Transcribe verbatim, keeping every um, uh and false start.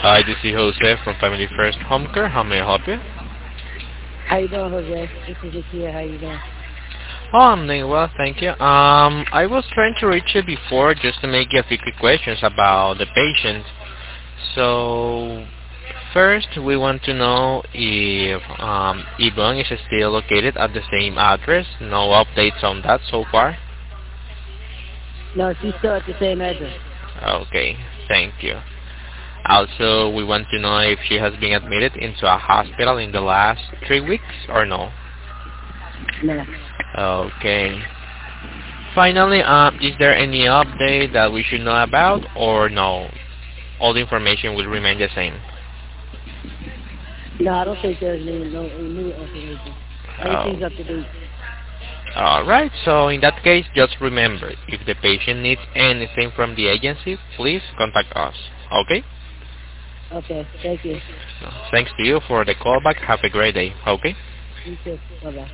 Hi, this is Jose from Family First Home Care. How may I help you? How you doing, Jose? This is Akia. How you doing? Oh, I'm doing well, thank you. Um, I was trying to reach you before just to make you a few quick questions about the patient. So, first, we want to know if um, Yvonne is still located at the same address. No updates on that so far. No, she's still at the same address. Okay, thank you. Also, we want to know if she has been admitted into a hospital in the last three weeks or no. No. Okay. Finally, um, is there any update that we should know about or no? All the information will remain the same. No, I don't think there's any, no, any new information. Oh. Everything's up to date. Alright, so in that case, just remember, if the patient needs anything from the agency, please contact us. Okay? Okay, thank you. Thanks to you for the callback. Have a great day. Okay? You too. Bye-bye.